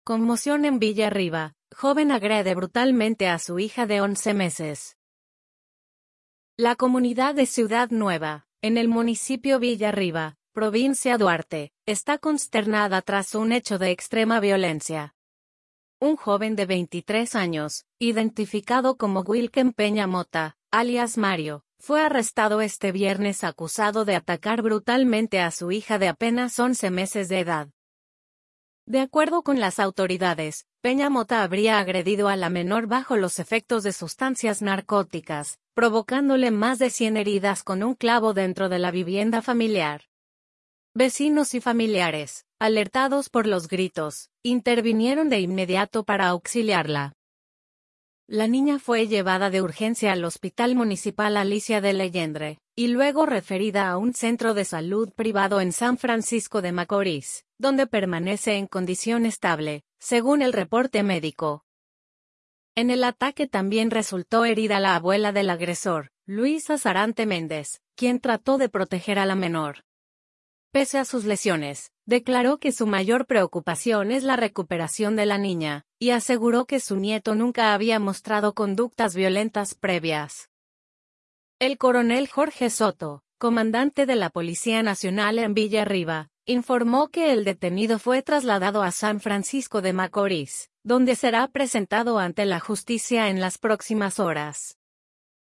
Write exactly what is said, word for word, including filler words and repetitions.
Conmoción en Villarriba. Joven agrede brutalmente a su hija de once meses. La comunidad de Ciudad Nueva, en el municipio Villarriba, provincia Duarte, está consternada tras un hecho de extrema violencia. Un joven de veintitrés años, identificado como Wilken Peña Mota, alias Mario, fue arrestado este viernes acusado de atacar brutalmente a su hija de apenas once meses de edad. De acuerdo con las autoridades, Peña Mota habría agredido a la menor bajo los efectos de sustancias narcóticas, provocándole más de cien heridas con un clavo dentro de la vivienda familiar. Vecinos y familiares, alertados por los gritos, intervinieron de inmediato para auxiliarla. La niña fue llevada de urgencia al Hospital Municipal Alicia de Leyendre, y luego referida a un centro de salud privado en San Francisco de Macorís, donde permanece en condición estable, según el reporte médico. En el ataque también resultó herida la abuela del agresor, Luisa Sarante Méndez, quien trató de proteger a la menor. Pese a sus lesiones, declaró que su mayor preocupación es la recuperación de la niña, y aseguró que su nieto nunca había mostrado conductas violentas previas. El coronel Jorge Soto, comandante de la Policía Nacional en Villarriba, informó que el detenido fue trasladado a San Francisco de Macorís, donde será presentado ante la justicia en las próximas horas.